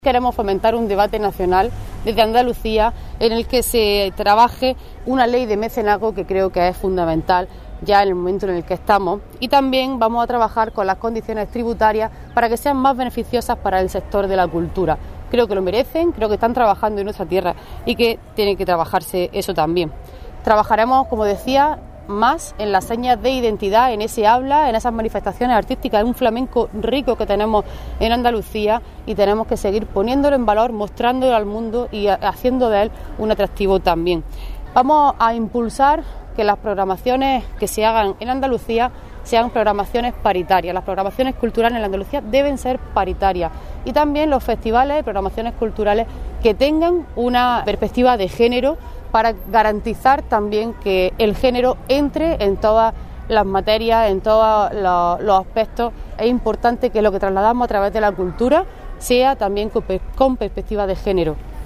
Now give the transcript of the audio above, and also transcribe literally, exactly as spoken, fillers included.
Queremos fomentar un debate nacional desde Andalucía en el que se trabaje una ley de mecenazgo que creo que es fundamental ya en el momento en el que estamos, y también vamos a trabajar con las condiciones tributarias para que sean más beneficiosas para el sector de la cultura. Creo que lo merecen, creo que están trabajando en nuestra tierra y que tiene que trabajarse eso también. Trabajaremos, como decía, más en las señas de identidad, en ese habla, en esas manifestaciones artísticas, en un flamenco rico que tenemos en Andalucía, y tenemos que seguir poniéndolo en valor, mostrándolo al mundo y haciendo de él un atractivo también. Vamos a impulsar que las programaciones que se hagan en Andalucía sean programaciones paritarias. Las programaciones culturales en Andalucía deben ser paritarias, y también los festivales y programaciones culturales que tengan una perspectiva de género para garantizar también que el género entre en todas las materias, en todos los, los aspectos. Es importante que lo que trasladamos a través de la cultura sea también con, con perspectiva de género.